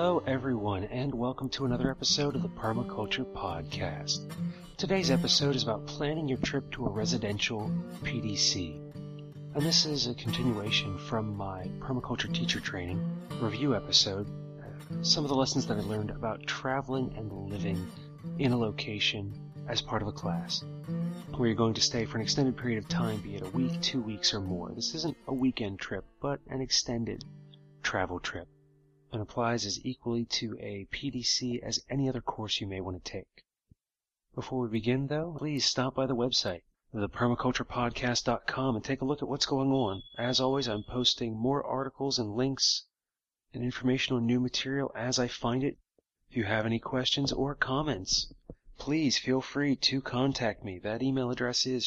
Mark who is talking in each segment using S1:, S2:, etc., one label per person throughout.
S1: Hello everyone, and welcome to another episode of the Permaculture Podcast. Today's episode is about planning your trip to a residential PDC. And this is a continuation from my permaculture teacher training review episode. Some of the lessons that I learned about traveling and living in a location as part of a class, where you're going to stay for an extended period of time, be it a week, 2 weeks, or more. This isn't a weekend trip, but an extended travel trip, and applies as equally to a PDC as any other course you may want to take. Before we begin, though, please stop by the website, thepermaculturepodcast.com, and take a look at what's going on. As always, I'm posting more articles and links and information on new material as I find it. If you have any questions or comments, please feel free to contact me. That email address is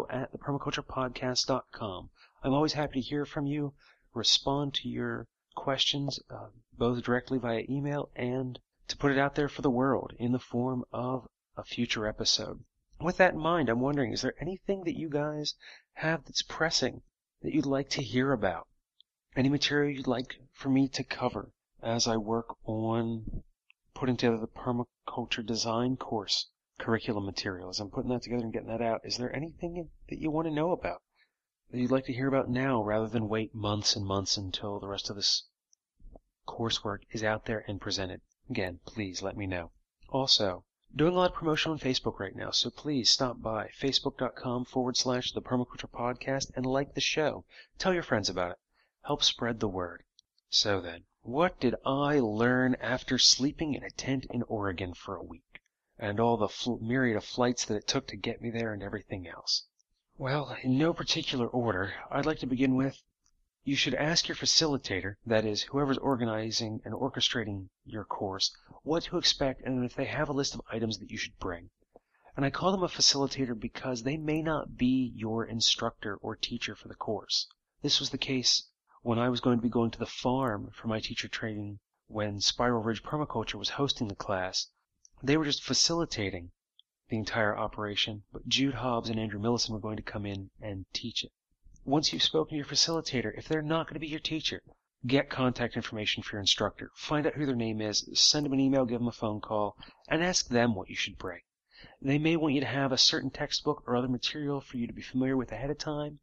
S1: show@thepermaculturepodcast.com. I'm always happy to hear from you, respond to your questions, both directly via email and to put it out there for the world in the form of a future episode. With that in mind, I'm wondering, is there anything that you guys have that's pressing that you'd like to hear about? Any material you'd like for me to cover as I work on putting together the permaculture design course curriculum material? As I'm putting that together and getting that out, is there anything that you want to know about that you'd like to hear about now rather than wait months and months until the rest of this coursework is out there and presented? Again, please let me know. Also, doing a lot of promotion on Facebook right now, so please stop by facebook.com/the Permaculture Podcast and like the show. Tell your friends about it. Help spread the word. So then, what did I learn after sleeping in a tent in Oregon for a week, and all the myriad of flights that it took to get me there and everything else? Well, in no particular order, I'd like to begin with, you should ask your facilitator, that is, whoever's organizing and orchestrating your course, what to expect and if they have a list of items that you should bring. And I call them a facilitator because they may not be your instructor or teacher for the course. This was the case when I was going to be going to the farm for my teacher training when Spiral Ridge Permaculture was hosting the class. They were just facilitating the entire operation, but Jude Hobbs and Andrew Millison were going to come in and teach it. Once you've spoken to your facilitator, if they're not going to be your teacher, get contact information for your instructor. Find out who their name is, send them an email, give them a phone call, and ask them what you should bring. They may want you to have a certain textbook or other material for you to be familiar with ahead of time,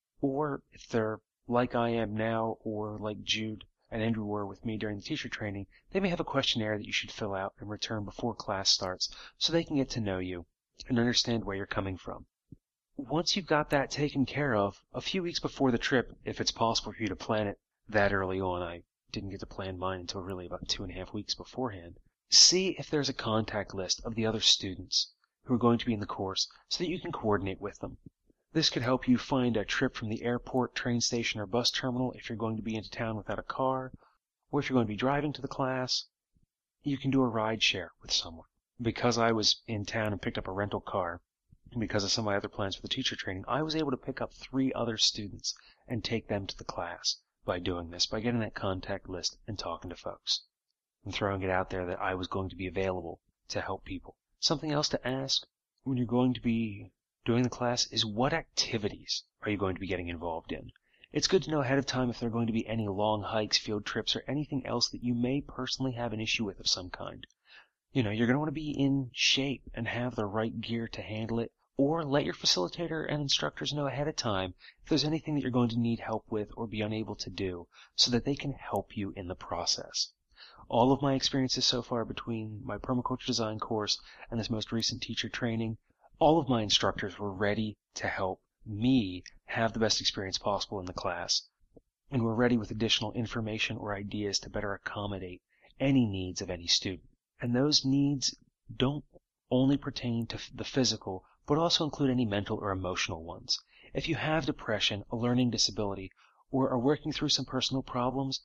S1: or if they're like I am now, or like Jude and Andrew were with me during the teacher training, they may have a questionnaire that you should fill out and return before class starts so they can get to know you and understand where you're coming from. Once you've got that taken care of, a few weeks before the trip, if it's possible for you to plan it that early on, I didn't get to plan mine until really about 2.5 weeks beforehand, see if there's a contact list of the other students who are going to be in the course so that you can coordinate with them. This could help you find a trip from the airport, train station, or bus terminal if you're going to be into town without a car, or if you're going to be driving to the class, you can do a ride share with someone. Because I was in town and picked up a rental car, because of some of my other plans for the teacher training, I was able to pick up 3 other students and take them to the class by doing this, by getting that contact list and talking to folks, and throwing it out there that I was going to be available to help people. Something else to ask when you're going to be doing the class is, what activities are you going to be getting involved in? It's good to know ahead of time if there are going to be any long hikes, field trips, or anything else that you may personally have an issue with of some kind. You're going to want to be in shape and have the right gear to handle it, or let your facilitator and instructors know ahead of time if there's anything that you're going to need help with or be unable to do so that they can help you in the process. All of my experiences so far between my permaculture design course and this most recent teacher training, all of my instructors were ready to help me have the best experience possible in the class, and were ready with additional information or ideas to better accommodate any needs of any student. And those needs don't only pertain to the physical, but also include any mental or emotional ones. If you have depression, a learning disability, or are working through some personal problems,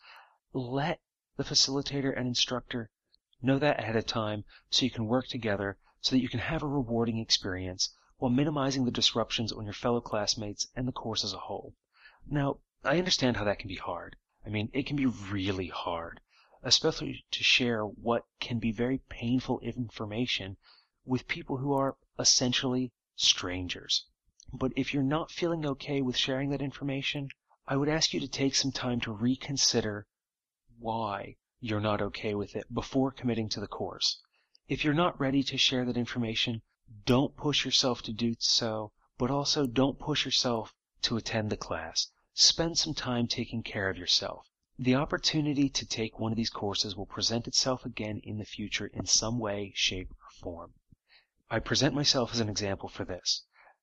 S1: let the facilitator and instructor know that ahead of time so you can work together so that you can have a rewarding experience while minimizing the disruptions on your fellow classmates and the course as a whole. Now, I understand how that can be hard. It can be really hard, especially to share what can be very painful information with people who are essentially strangers. But if you're not feeling okay with sharing that information, I would ask you to take some time to reconsider why you're not okay with it before committing to the course. If you're not ready to share that information, don't push yourself to do so, but also don't push yourself to attend the class. Spend some time taking care of yourself. The opportunity to take one of these courses will present itself again in the future in some way, shape, or form. I present myself as an example for this.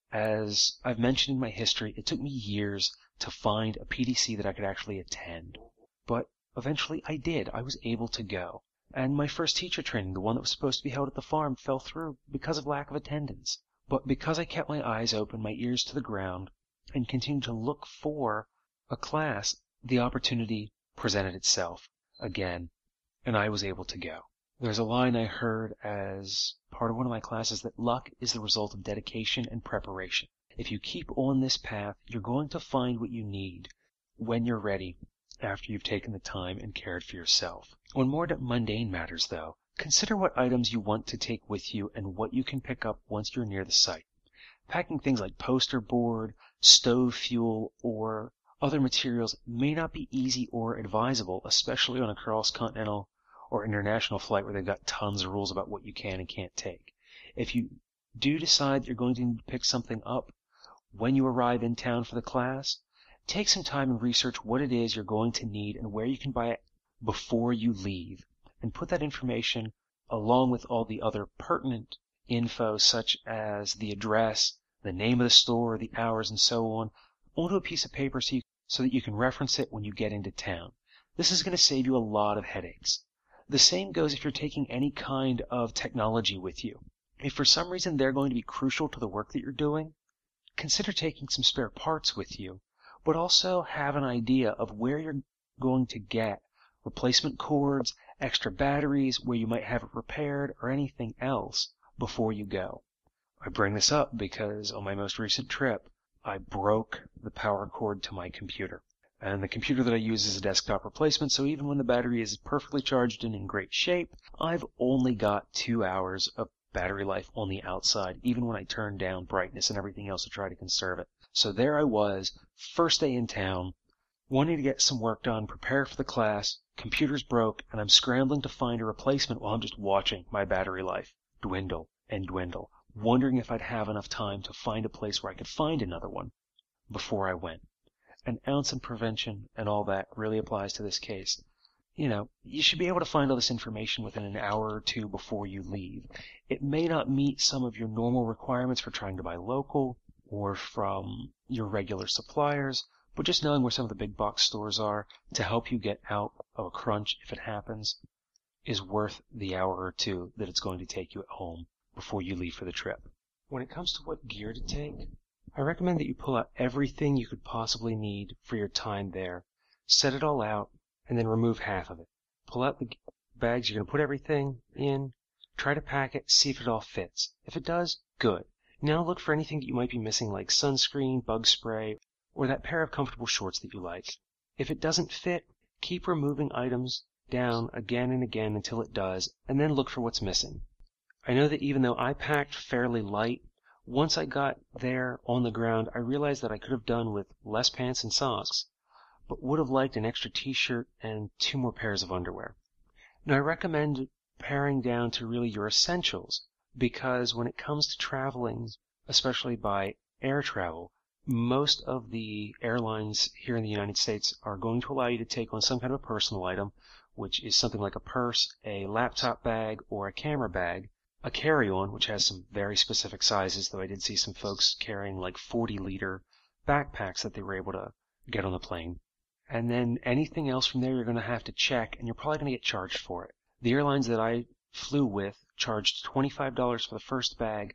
S1: As I've mentioned in my history, it took me years to find a PDC that I could actually attend. But eventually I did. I was able to go. And my first teacher training, the one that was supposed to be held at the farm, fell through because of lack of attendance. But because I kept my eyes open, my ears to the ground, and continued to look for a class, the opportunity presented itself again, and I was able to go. There's a line I heard as part of one of my classes that luck is the result of dedication and preparation. If you keep on this path, you're going to find what you need when you're ready after you've taken the time and cared for yourself. On more mundane matters, though, consider what items you want to take with you and what you can pick up once you're near the site. Packing things like poster board, stove fuel, or other materials may not be easy or advisable, especially on a cross-continental or international flight where they've got tons of rules about what you can and can't take. If you do decide you're going to need to pick something up when you arrive in town for the class, take some time and research what it is you're going to need and where you can buy it before you leave, and put that information along with all the other pertinent info such as the address, the name of the store, the hours, and so on, onto a piece of paper so that you can reference it when you get into town. This is going to save you a lot of headaches. The same goes if you're taking any kind of technology with you. If for some reason they're going to be crucial to the work that you're doing, consider taking some spare parts with you, but also have an idea of where you're going to get replacement cords, extra batteries, where you might have it repaired, or anything else before you go. I bring this up because on my most recent trip, I broke the power cord to my computer. And the computer that I use is a desktop replacement, so even when the battery is perfectly charged and in great shape, I've only got 2 hours of battery life on the outside, even when I turn down brightness and everything else to try to conserve it. So there I was, first day in town, wanting to get some work done, prepare for the class, computer's broke, and I'm scrambling to find a replacement while I'm just watching my battery life dwindle and dwindle, wondering if I'd have enough time to find a place where I could find another one before I went. An ounce of prevention and all that really applies to this case. You should be able to find all this information within an hour or two before you leave. It may not meet some of your normal requirements for trying to buy local or from your regular suppliers, but just knowing where some of the big box stores are to help you get out of a crunch if it happens is worth the hour or two that it's going to take you at home before you leave for the trip. When it comes to what gear to take, I recommend that you pull out everything you could possibly need for your time there, set it all out, and then remove half of it. Pull out the bags you're going to put everything in, try to pack it, see if it all fits. If it does, good. Now look for anything that you might be missing, like sunscreen, bug spray, or that pair of comfortable shorts that you like. If it doesn't fit, keep removing items down again and again until it does, and then look for what's missing. I know that even though I packed fairly light, once I got there on the ground, I realized that I could have done with less pants and socks, but would have liked an extra t-shirt and 2 more pairs of underwear. Now I recommend paring down to really your essentials, because when it comes to traveling, especially by air travel, most of the airlines here in the United States are going to allow you to take on some kind of a personal item, which is something like a purse, a laptop bag, or a camera bag, a carry-on, which has some very specific sizes, though I did see some folks carrying like 40-liter backpacks that they were able to get on the plane. And then anything else from there you're going to have to check, and you're probably going to get charged for it. The airlines that I flew with charged $25 for the first bag,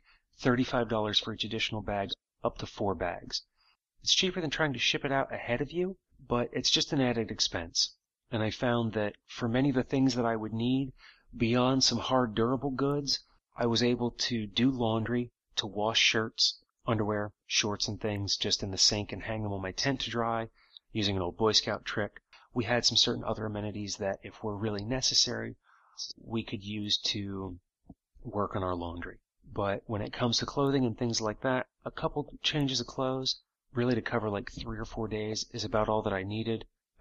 S1: $35 for each additional bag, up to 4 bags. It's cheaper than trying to ship it out ahead of you, but it's just an added expense. And I found that for many of the things that I would need, beyond some hard durable goods, I was able to do laundry, to wash shirts, underwear, shorts, and things just in the sink and hang them on my tent to dry, using an old Boy Scout trick. We had some certain other amenities that, if were really necessary, we could use to work on our laundry. But when it comes to clothing and things like that, a couple changes of clothes, really to cover like 3 or 4 days, is about all that I needed.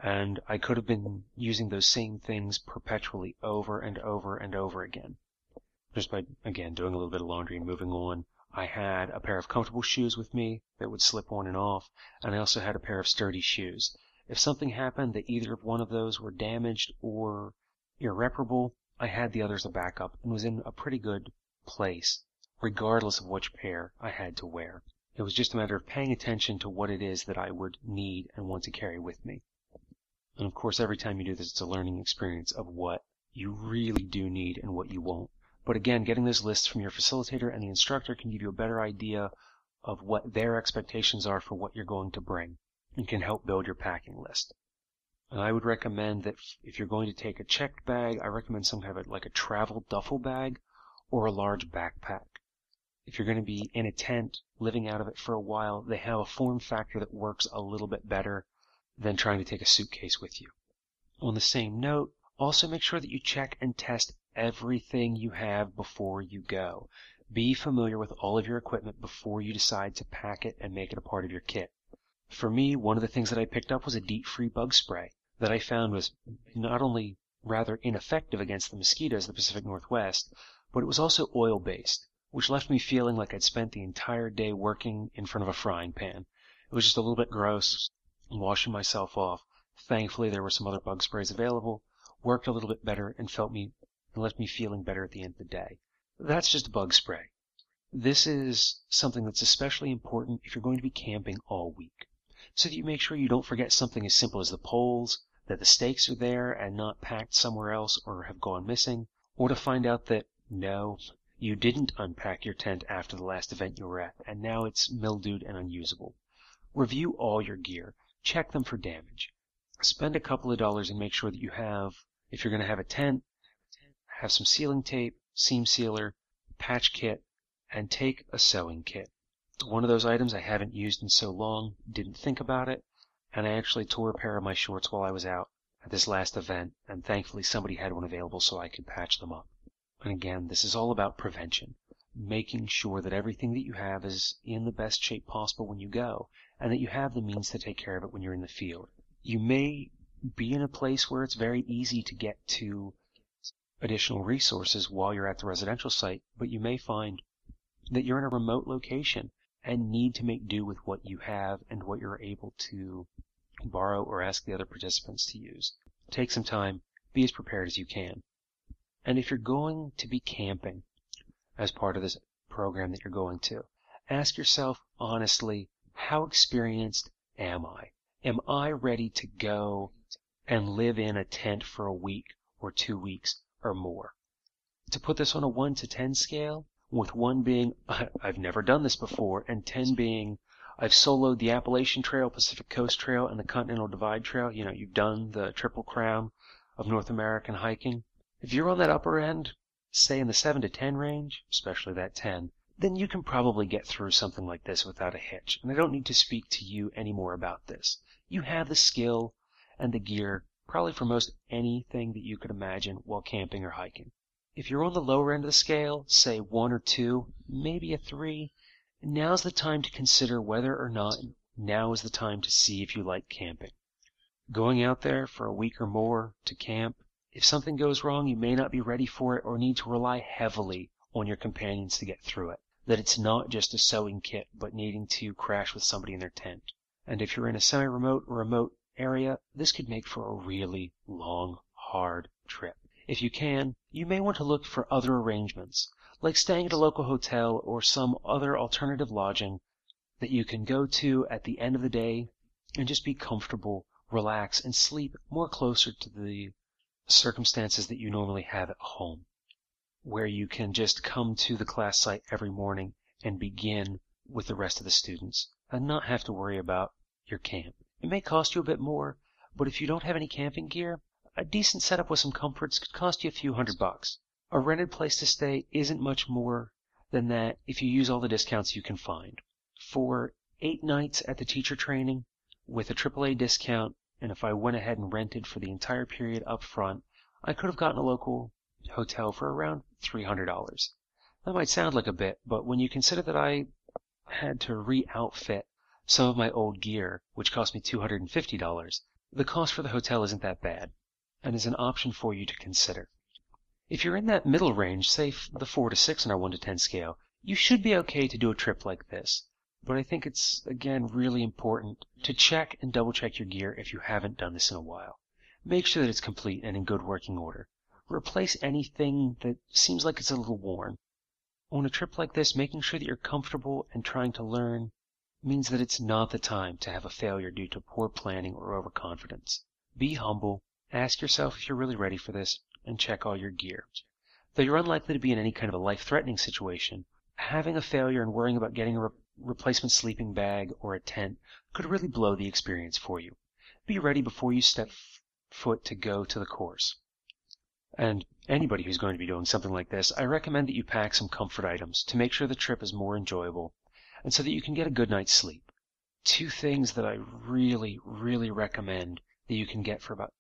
S1: And I could have been using those same things perpetually over and over and over again. Just by, again, doing a little bit of laundry and moving on. I had a pair of comfortable shoes with me that would slip on and off, and I also had a pair of sturdy shoes. If something happened that either of one of those were damaged or irreparable, I had the others to back up and was in a pretty good place, regardless of which pair I had to wear. It was just a matter of paying attention to what it is that I would need and want to carry with me. And of course, every time you do this, it's a learning experience of what you really do need and what you won't. But again, getting those lists from your facilitator and the instructor can give you a better idea of what their expectations are for what you're going to bring and can help build your packing list. And I would recommend that if you're going to take a checked bag, I recommend some kind of like a travel duffel bag or a large backpack. If you're going to be in a tent, living out of it for a while, they have a form factor that works a little bit better than trying to take a suitcase with you. On the same note, also make sure that you check and test everything you have before you go. Be familiar with all of your equipment before you decide to pack it and make it a part of your kit. For me, one of the things that I picked up was a DEET-free bug spray that I found was not only rather ineffective against the mosquitoes of the Pacific Northwest, but it was also oil-based, which left me feeling like I'd spent the entire day working in front of a frying pan. It was just a little bit gross, washing myself off. Thankfully, there were some other bug sprays available, worked a little bit better, and left me feeling better at the end of the day. That's just a bug spray. This is something that's especially important if you're going to be camping all week, so that you make sure you don't forget something as simple as the poles, that the stakes are there and not packed somewhere else or have gone missing, or to find out that, no, you didn't unpack your tent after the last event you were at, and now it's mildewed and unusable. Review all your gear. Check them for damage. Spend a couple of dollars and make sure that you have, if you're going to have a tent, have some sealing tape, seam sealer, patch kit, and take a sewing kit. One of those items I haven't used in so long, didn't think about it, and I actually tore a pair of my shorts while I was out at this last event, and thankfully somebody had one available so I could patch them up. And again, this is all about prevention, making sure that everything that you have is in the best shape possible when you go, and that you have the means to take care of it when you're in the field. You may be in a place where it's very easy to get to additional resources while you're at the residential site, but you may find that you're in a remote location and need to make do with what you have and what you're able to borrow or ask the other participants to use. Take some time, be as prepared as you can. And if you're going to be camping as part of this program that you're going to, ask yourself honestly, how experienced am I? Am I ready to go and live in a tent for a week or 2 weeks or more? To put this on a 1 to 10 scale, with 1 being, I've never done this before, and 10 being, I've soloed the Appalachian Trail, Pacific Coast Trail, and the Continental Divide Trail. You know, you've done the Triple Crown of North American hiking. If you're on that upper end, say in the 7 to 10 range, especially that 10, then you can probably get through something like this without a hitch. And I don't need to speak to you any more about this. You have the skill and the gear probably for most anything that you could imagine while camping or hiking. If you're on the lower end of the scale, say 1 or 2, maybe a 3, now's the time to consider whether or not now is the time to see if you like camping. Going out there for a week or more to camp, if something goes wrong, you may not be ready for it or need to rely heavily on your companions to get through it. That it's not just a sewing kit, but needing to crash with somebody in their tent. And if you're in a semi-remote or remote area, this could make for a really long, hard trip. If you can, you may want to look for other arrangements, like staying at a local hotel or some other alternative lodging that you can go to at the end of the day and just be comfortable, relax, and sleep more closer to the circumstances that you normally have at home, where you can just come to the class site every morning and begin with the rest of the students and not have to worry about your camp. It may cost you a bit more, but if you don't have any camping gear, a decent setup with some comforts could cost you a few $100. A rented place to stay isn't much more than that if you use all the discounts you can find. For 8 nights at the teacher training with a AAA discount, and if I went ahead and rented for the entire period up front, I could have gotten a local hotel for around $300. That might sound like a bit, but when you consider that I had to re-outfit some of my old gear, which cost me $250, the cost for the hotel isn't that bad and is an option for you to consider. If you're in that middle range, say the 4 to 6 on our 1 to 10 scale, you should be okay to do a trip like this. But I think it's, again, really important to check and double-check your gear if you haven't done this in a while. Make sure that it's complete and in good working order. Replace anything that seems like it's a little worn. On a trip like this, making sure that you're comfortable and trying to learn means that it's not the time to have a failure due to poor planning or overconfidence. Be humble, ask yourself if you're really ready for this, and check all your gear. Though you're unlikely to be in any kind of a life-threatening situation, having a failure and worrying about getting a replacement sleeping bag or a tent could really blow the experience for you. Be ready before you step foot to go to the course. And anybody who's going to be doing something like this, I recommend that you pack some comfort items to make sure the trip is more enjoyable and so that you can get a good night's sleep. 2 things that I really, really recommend that you can get for about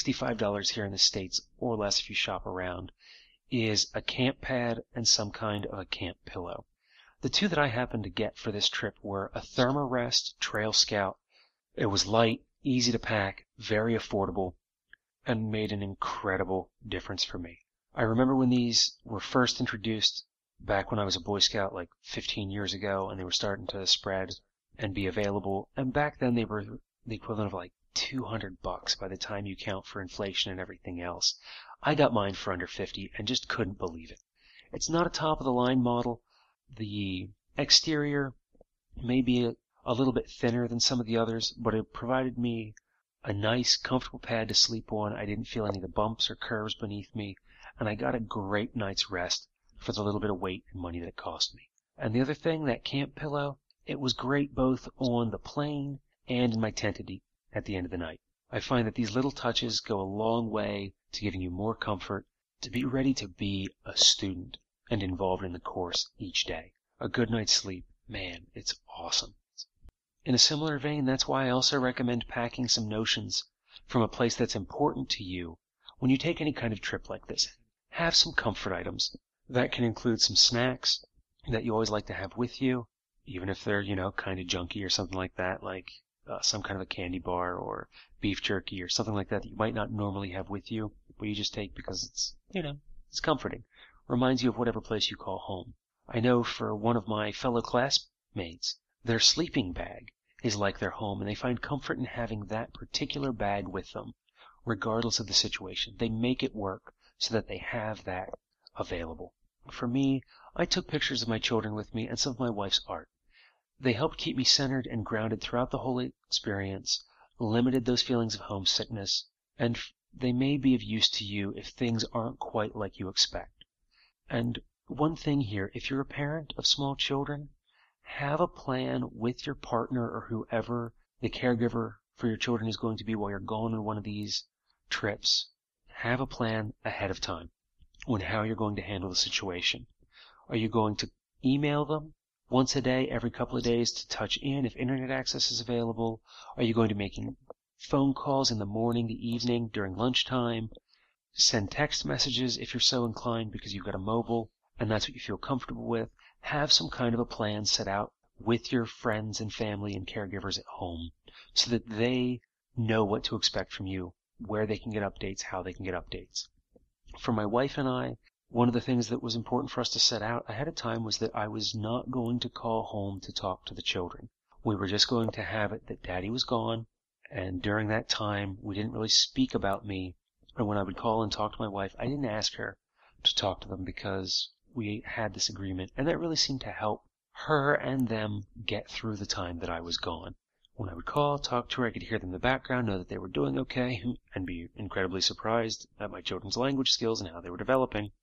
S1: $65 here in the States or less if you shop around is a camp pad and some kind of a camp pillow. The 2 that I happened to get for this trip were a Thermarest Trail Scout. It was light, easy to pack, very affordable, and made an incredible difference for me. I remember when these were first introduced back when I was a Boy Scout like 15 years ago, and they were starting to spread and be available, and back then they were the equivalent of like $200 by the time you count for inflation and everything else. I got mine for under $50 and just couldn't believe it. It's not a top-of-the-line model. The exterior may be a little bit thinner than some of the others, but it provided me a nice, comfortable pad to sleep on. I didn't feel any of the bumps or curves beneath me, and I got a great night's rest for the little bit of weight and money that it cost me. And the other thing, that camp pillow, it was great both on the plane and in my tent at the end of the night. I find that these little touches go a long way to giving you more comfort to be ready to be a student and involved in the course each day. A good night's sleep, man, it's awesome. In a similar vein, that's why I also recommend packing some notions from a place that's important to you when you take any kind of trip like this. Have some comfort items. That can include some snacks that you always like to have with you, even if they're, kind of junky or something like that, like some kind of a candy bar or beef jerky or something like that you might not normally have with you, but you just take because it's, it's comforting. Reminds you of whatever place you call home. I know for one of my fellow classmates, their sleeping bag is like their home, and they find comfort in having that particular bag with them, regardless of the situation. They make it work so that they have that available. For me, I took pictures of my children with me and some of my wife's art. They helped keep me centered and grounded throughout the whole experience, limited those feelings of homesickness, and they may be of use to you if things aren't quite like you expect. And one thing here, if you're a parent of small children, have a plan with your partner or whoever the caregiver for your children is going to be while you're going on one of these trips. Have a plan ahead of time on how you're going to handle the situation. Are you going to email them once a day, every couple of days to touch in if internet access is available? Are you going to be making phone calls in the morning, the evening, during lunchtime? Send text messages if you're so inclined because you've got a mobile and that's what you feel comfortable with. Have some kind of a plan set out with your friends and family and caregivers at home so that they know what to expect from you, where they can get updates, how they can get updates. For my wife and I, one of the things that was important for us to set out ahead of time was that I was not going to call home to talk to the children. We were just going to have it that Daddy was gone, and during that time we didn't really speak about me. And when I would call and talk to my wife, I didn't ask her to talk to them because we had this agreement, and that really seemed to help her and them get through the time that I was gone. When I would call, talk to her, I could hear them in the background, know that they were doing okay, and be incredibly surprised at my children's language skills and how they were developing.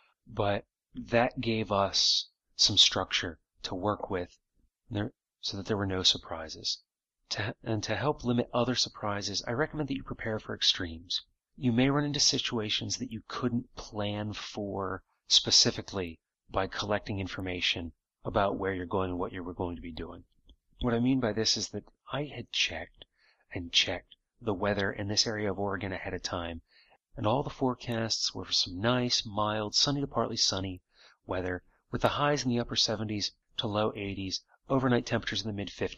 S1: But that gave us some structure to work with so that there were no surprises. And to help limit other surprises, I recommend that you prepare for extremes. You may run into situations that you couldn't plan for specifically by collecting information about where you're going and what you were going to be doing. What I mean by this is that I had checked the weather in this area of Oregon ahead of time, and all the forecasts were for some nice, mild, sunny to partly sunny weather with the highs in the upper 70s to low 80s, overnight temperatures in the mid 50s,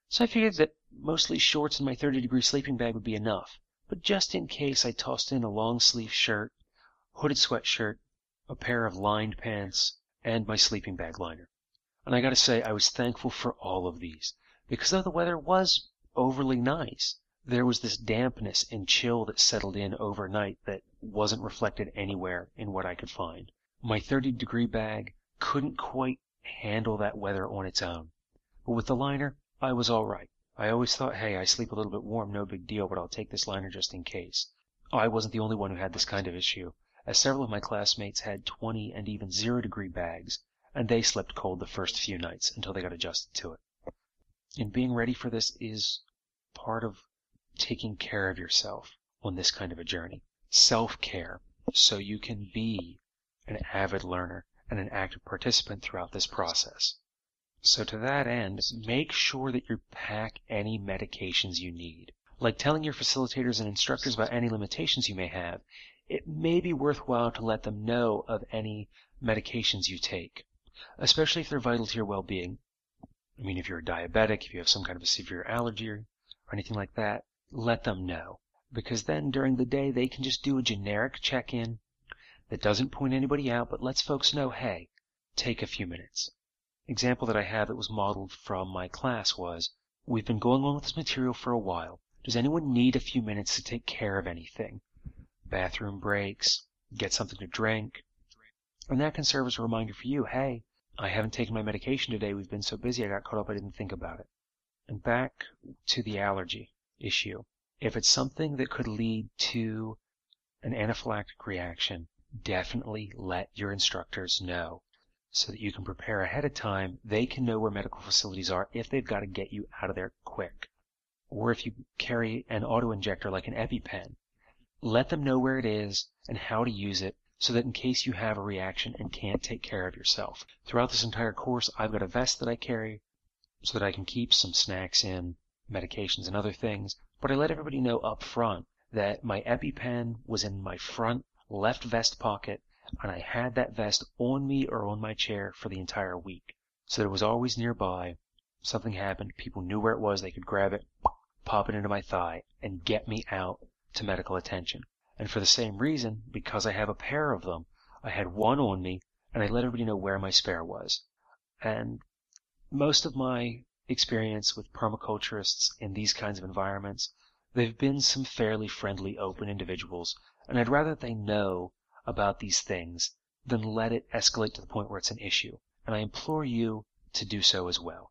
S1: So I figured that mostly shorts and my 30-degree sleeping bag would be enough. But just in case, I tossed in a long-sleeve shirt, hooded sweatshirt, a pair of lined pants, and my sleeping bag liner. And I gotta say, I was thankful for all of these, because though the weather was overly nice, there was this dampness and chill that settled in overnight that wasn't reflected anywhere in what I could find. My 30-degree bag couldn't quite handle that weather on its own. But with the liner, I was all right. I always thought, hey, I sleep a little bit warm, no big deal, but I'll take this liner just in case. I wasn't the only one who had this kind of issue, as several of my classmates had 20 and even 0-degree bags, and they slept cold the first few nights until they got adjusted to it. And being ready for this is part of taking care of yourself on this kind of a journey. Self-care, so you can be an avid learner and an active participant throughout this process. So to that end, make sure that you pack any medications you need. Like telling your facilitators and instructors about any limitations you may have, it may be worthwhile to let them know of any medications you take, especially if they're vital to your well-being. I mean, if you're a diabetic, if you have some kind of a severe allergy or anything like that, let them know. Because then during the day, they can just do a generic check-in that doesn't point anybody out, but lets folks know, hey, take a few minutes. Example that I have that was modeled from my class was, we've been going on with this material for a while. Does anyone need a few minutes to take care of anything? Bathroom breaks, get something to drink. And that can serve as a reminder for you, hey, I haven't taken my medication today. We've been so busy I got caught up I didn't think about it. And back to the allergy issue. If it's something that could lead to an anaphylactic reaction, definitely let your instructors know so that you can prepare ahead of time. They can know where medical facilities are if they've got to get you out of there quick. Or if you carry an auto-injector like an EpiPen, let them know where it is and how to use it so that in case you have a reaction and can't take care of yourself. Throughout this entire course, I've got a vest that I carry so that I can keep some snacks in, medications and other things, but I let everybody know up front that my EpiPen was in my front left vest pocket, and I had that vest on me or on my chair for the entire week. So that it was always nearby. If something happened, people knew where it was, they could grab it, pop it into my thigh, and get me out to medical attention. And for the same reason, because I have a pair of them, I had one on me, and I let everybody know where my spare was. And most of my experience with permaculturists in these kinds of environments, they've been some fairly friendly, open individuals, and I'd rather they know about these things than let it escalate to the point where it's an issue. And I implore you to do so as well.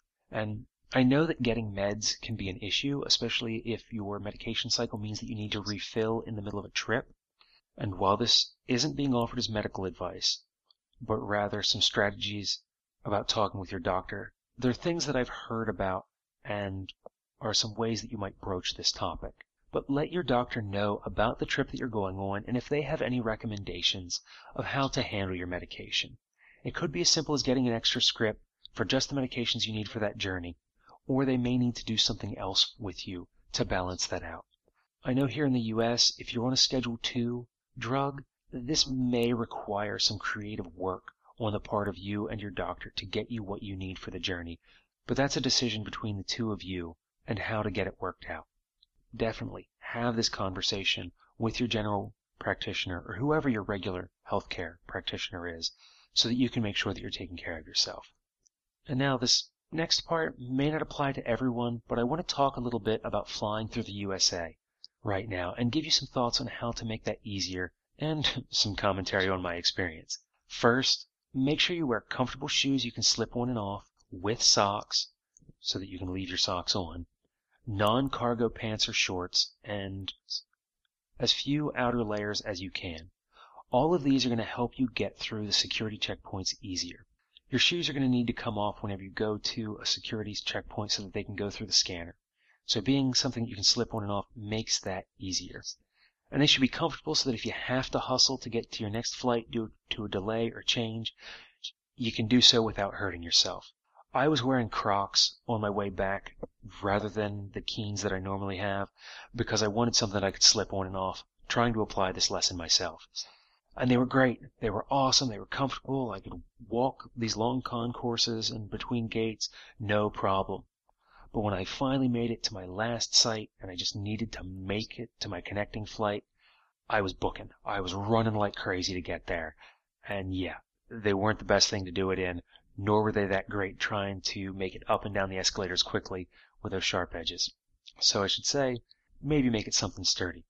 S1: And I know that getting meds can be an issue, especially if your medication cycle means that you need to refill in the middle of a trip. And while this isn't being offered as medical advice, but rather some strategies about talking with your doctor, there are things that I've heard about and are some ways that you might broach this topic. But let your doctor know about the trip that you're going on and if they have any recommendations of how to handle your medication. It could be as simple as getting an extra script for just the medications you need for that journey, or they may need to do something else with you to balance that out. I know here in the U.S., if you're on a Schedule II drug, this may require some creative work on the part of you and your doctor to get you what you need for the journey, but that's a decision between the two of you and how to get it worked out. Definitely have this conversation with your general practitioner or whoever your regular healthcare practitioner is so that you can make sure that you're taking care of yourself. And now this next part may not apply to everyone, but I want to talk a little bit about flying through the USA right now and give you some thoughts on how to make that easier and some commentary on my experience. First, make sure you wear comfortable shoes you can slip on and off with socks so that you can leave your socks on, non-cargo pants or shorts, and as few outer layers as you can. All of these are going to help you get through the security checkpoints easier. Your shoes are going to need to come off whenever you go to a security checkpoint so that they can go through the scanner. So being something you can slip on and off makes that easier. And they should be comfortable so that if you have to hustle to get to your next flight due to a delay or change, you can do so without hurting yourself. I was wearing Crocs on my way back rather than the Keens that I normally have because I wanted something that I could slip on and off, trying to apply this lesson myself. And they were great. They were awesome. They were comfortable. I could walk these long concourses and between gates, no problem. But when I finally made it to my last site and I just needed to make it to my connecting flight, I was booking. I was running like crazy to get there. And yeah, they weren't the best thing to do it in, nor were they that great trying to make it up and down the escalators quickly with those sharp edges. So I should say, maybe make it something sturdy.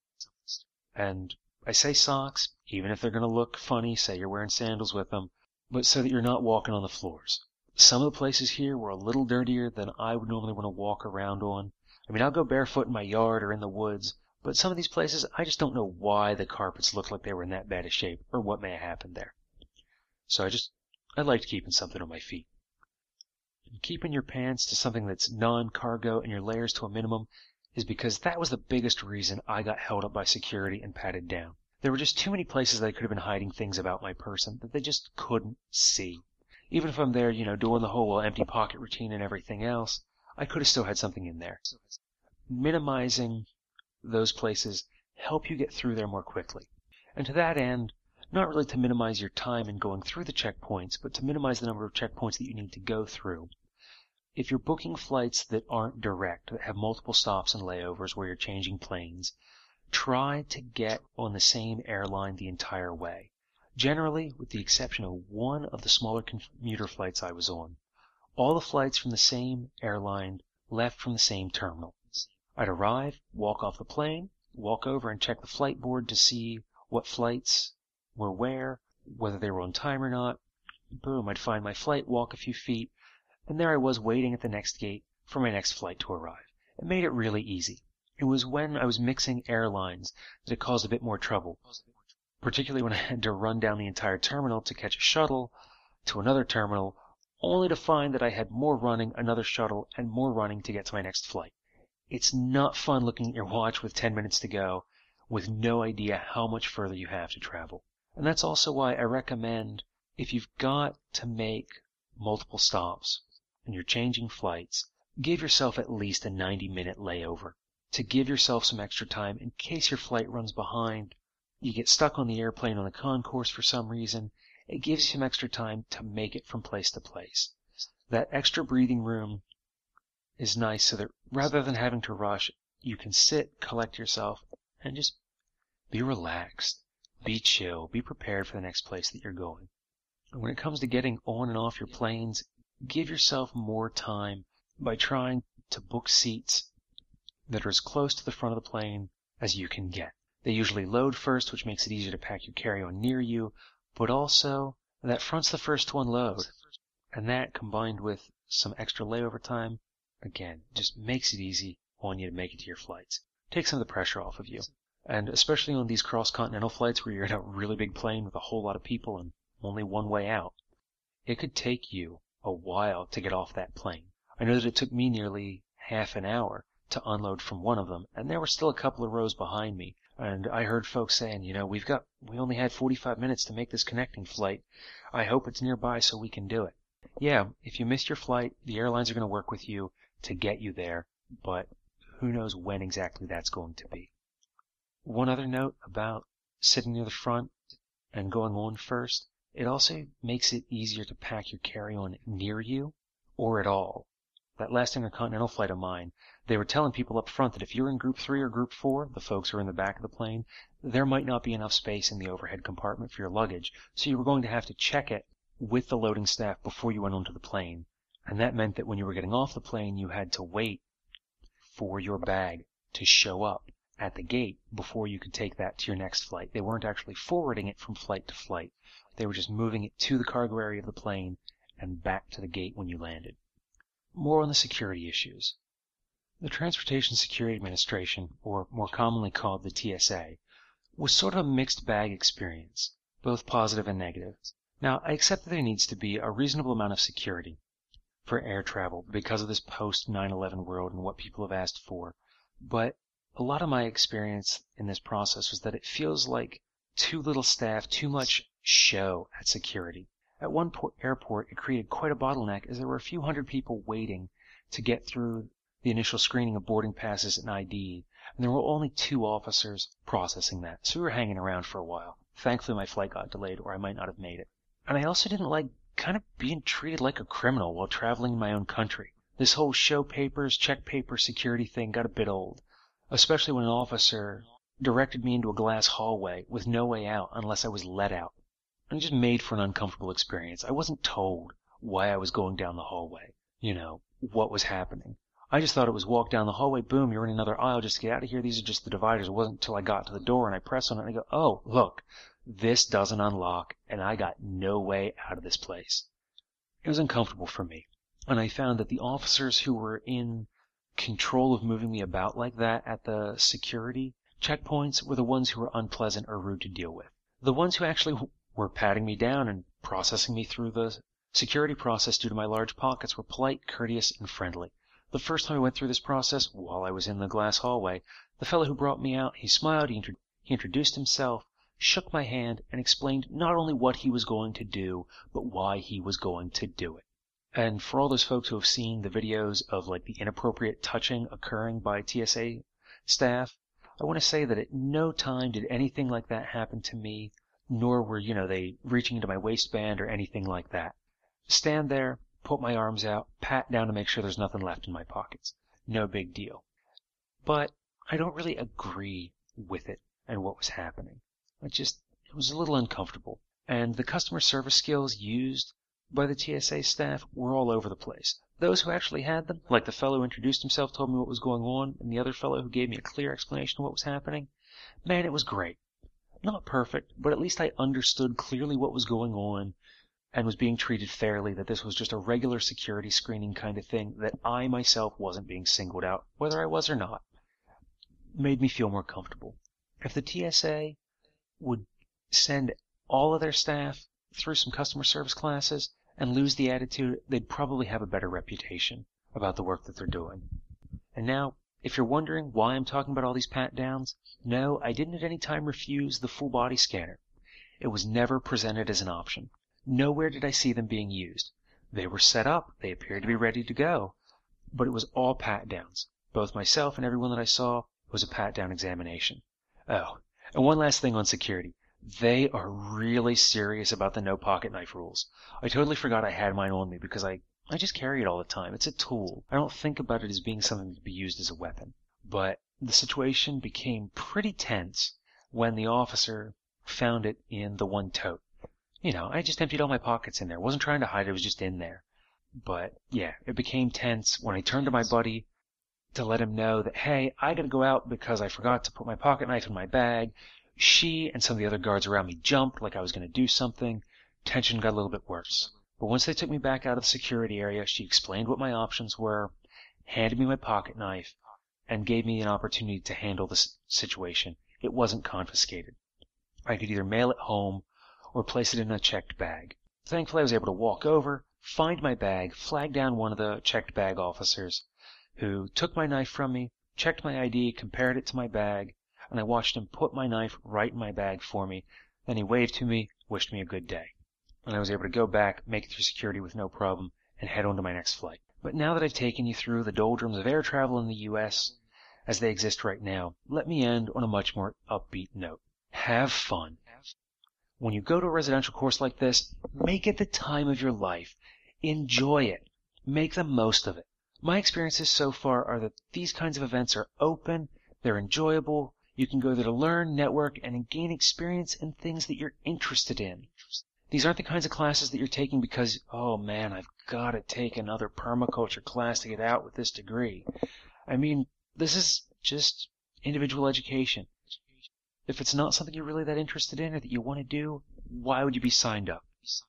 S1: And I say socks, even if they're going to look funny, say you're wearing sandals with them, but so that you're not walking on the floors. Some of the places here were a little dirtier than I would normally want to walk around on. I mean, I'll go barefoot in my yard or in the woods, but some of these places, I just don't know why the carpets looked like they were in that bad a shape, or what may have happened there. So I liked keeping something on my feet. And keeping your pants to something that's non-cargo and your layers to a minimum is because that was the biggest reason I got held up by security and patted down. There were just too many places that I could have been hiding things about my person that they just couldn't see. Even if I'm there, doing the whole empty pocket routine and everything else, I could have still had something in there. Minimizing those places help you get through there more quickly. And to that end, not really to minimize your time in going through the checkpoints, but to minimize the number of checkpoints that you need to go through. If you're booking flights that aren't direct, that have multiple stops and layovers where you're changing planes, try to get on the same airline the entire way. Generally, with the exception of one of the smaller commuter flights I was on, all the flights from the same airline left from the same terminal. I'd arrive, walk off the plane, walk over and check the flight board to see what flights were where, whether they were on time or not. Boom, I'd find my flight, walk a few feet, and there I was waiting at the next gate for my next flight to arrive. It made it really easy. It was when I was mixing airlines that it caused a bit more trouble, particularly when I had to run down the entire terminal to catch a shuttle to another terminal, only to find that I had more running, another shuttle, and more running to get to my next flight. It's not fun looking at your watch with 10 minutes to go with no idea how much further you have to travel. And that's also why I recommend, if you've got to make multiple stops and you're changing flights, give yourself at least a 90-minute layover to give yourself some extra time in case your flight runs behind, you get stuck on the airplane on the concourse for some reason. It gives you some extra time to make it from place to place. That extra breathing room is nice so that rather than having to rush, you can sit, collect yourself, and just be relaxed, be chill, be prepared for the next place that you're going. And when it comes to getting on and off your planes, give yourself more time by trying to book seats that are as close to the front of the plane as you can get. They usually load first, which makes it easier to pack your carry-on near you, but also that front's the first to unload. And that, combined with some extra layover time, again, just makes it easy on you to make it to your flights. Take some of the pressure off of you. And especially on these cross-continental flights where you're in a really big plane with a whole lot of people and only one way out, it could take you a while to get off that plane. I know that it took me nearly half an hour to unload from one of them, and there were still a couple of rows behind me. And I heard folks saying, we only had 45 minutes to make this connecting flight. I hope it's nearby so we can do it. Yeah, if you missed your flight, the airlines are going to work with you to get you there, but who knows when exactly that's going to be. One other note about sitting near the front and going on first, it also makes it easier to pack your carry-on near you or at all. That last intercontinental flight of mine, they were telling people up front that if you're in Group 3 or Group 4, the folks who are in the back of the plane, there might not be enough space in the overhead compartment for your luggage, so you were going to have to check it with the loading staff before you went onto the plane. And that meant that when you were getting off the plane, you had to wait for your bag to show up at the gate before you could take that to your next flight. They weren't actually forwarding it from flight to flight. They were just moving it to the cargo area of the plane and back to the gate when you landed. More on the security issues. The Transportation Security Administration, or more commonly called the TSA, was sort of a mixed bag experience, both positive and negative. Now, I accept that there needs to be a reasonable amount of security for air travel because of this post-9/11 world and what people have asked for, but a lot of my experience in this process was that it feels like too little staff, too much show at security. At one airport, it created quite a bottleneck as there were a few hundred people waiting to get through the initial screening of boarding passes and ID, and there were only 2 officers processing that, so we were hanging around for a while. Thankfully, my flight got delayed, or I might not have made it. And I also didn't like kind of being treated like a criminal while traveling in my own country. This whole show papers, check paper security thing got a bit old, especially when an officer directed me into a glass hallway with no way out unless I was let out. And it just made for an uncomfortable experience. I wasn't told why I was going down the hallway, what was happening. I just thought it was walk down the hallway, boom, you're in another aisle, just get out of here, these are just the dividers. It wasn't until I got to the door and I press on it and I go, oh, look, this doesn't unlock, and I got no way out of this place. It was uncomfortable for me, and I found that the officers who were in control of moving me about like that at the security checkpoints were the ones who were unpleasant or rude to deal with. The ones who actually were patting me down and processing me through the security process due to my large pockets were polite, courteous, and friendly. The first time I went through this process, while I was in the glass hallway, the fellow who brought me out, he smiled, he introduced himself, shook my hand, and explained not only what he was going to do, but why he was going to do it. And for all those folks who have seen the videos of the inappropriate touching occurring by TSA staff, I want to say that at no time did anything like that happen to me, nor were, they reaching into my waistband or anything like that. Stand there, put my arms out, pat down to make sure there's nothing left in my pockets. No big deal. But I don't really agree with it and what was happening. It was a little uncomfortable. And the customer service skills used by the TSA staff were all over the place. Those who actually had them, like the fellow who introduced himself, told me what was going on, and the other fellow who gave me a clear explanation of what was happening, man, it was great. Not perfect, but at least I understood clearly what was going on and was being treated fairly, that this was just a regular security screening kind of thing, that I myself wasn't being singled out, whether I was or not. Made me feel more comfortable. If the TSA would send all of their staff through some customer service classes and lose the attitude, they'd probably have a better reputation about the work that they're doing. And now, if you're wondering why I'm talking about all these pat-downs, no, I didn't at any time refuse the full body scanner. It was never presented as an option. Nowhere did I see them being used. They were set up, they appeared to be ready to go, but it was all pat-downs. Both myself and everyone that I saw was a pat-down examination. Oh, and one last thing on security. They are really serious about the no pocket knife rules. I totally forgot I had mine on me because I just carry it all the time. It's a tool. I don't think about it as being something to be used as a weapon. But the situation became pretty tense when the officer found it in the one tote. I just emptied all my pockets in there. Wasn't trying to hide it, was just in there. But yeah, it became tense when I turned to my buddy to let him know that, hey, I gotta go out because I forgot to put my pocket knife in my bag. She and some of the other guards around me jumped like I was gonna do something. Tension got a little bit worse. But once they took me back out of the security area, she explained what my options were, handed me my pocket knife, and gave me an opportunity to handle this situation. It wasn't confiscated. I could either mail it home or place it in a checked bag. Thankfully, I was able to walk over, find my bag, flag down one of the checked bag officers, who took my knife from me, checked my ID, compared it to my bag, and I watched him put my knife right in my bag for me. Then he waved to me, wished me a good day. And I was able to go back, make it through security with no problem, and head on to my next flight. But now that I've taken you through the doldrums of air travel in the U.S. as they exist right now, let me end on a much more upbeat note. Have fun. When you go to a residential course like this, make it the time of your life. Enjoy it. Make the most of it. My experiences so far are that these kinds of events are open, they're enjoyable, you can go there to learn, network, and gain experience in things that you're interested in. These aren't the kinds of classes that you're taking because, oh man, I've got to take another permaculture class to get out with this degree. I mean, this is just individual education. If it's not something you're really that interested in or that you want to do, why would you be signed up?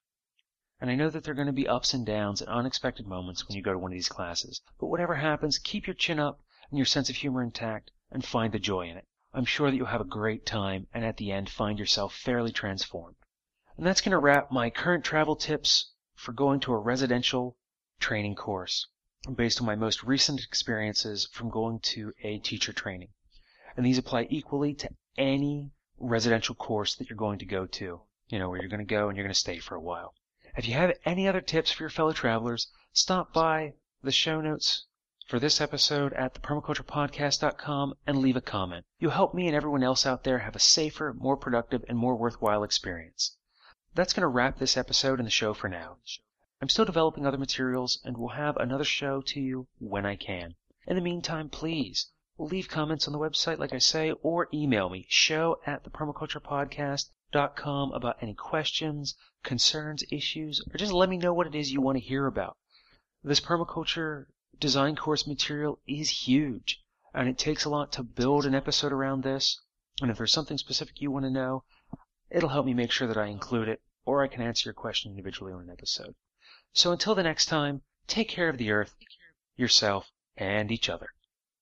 S1: And I know that there are going to be ups and downs and unexpected moments when you go to one of these classes. But whatever happens, keep your chin up and your sense of humor intact and find the joy in it. I'm sure that you'll have a great time and at the end find yourself fairly transformed. And that's going to wrap my current travel tips for going to a residential training course based on my most recent experiences from going to a teacher training. And these apply equally to any residential course that you're going to go to, where you're going to go and you're going to stay for a while. If you have any other tips for your fellow travelers, stop by the show notes for this episode at thepermaculturepodcast.com and leave a comment. You'll help me and everyone else out there have a safer, more productive, and more worthwhile experience. That's going to wrap this episode and the show for now. I'm still developing other materials and will have another show to you when I can. In the meantime, please leave comments on the website, like I say, or email me, show@thepermaculturepodcast.com, about any questions, concerns, issues, or just let me know what it is you want to hear about. This permaculture design course material is huge, and it takes a lot to build an episode around this. And if there's something specific you want to know, it'll help me make sure that I include it, or I can answer your question individually on an episode. So until the next time, take care of the earth, yourself, and each other.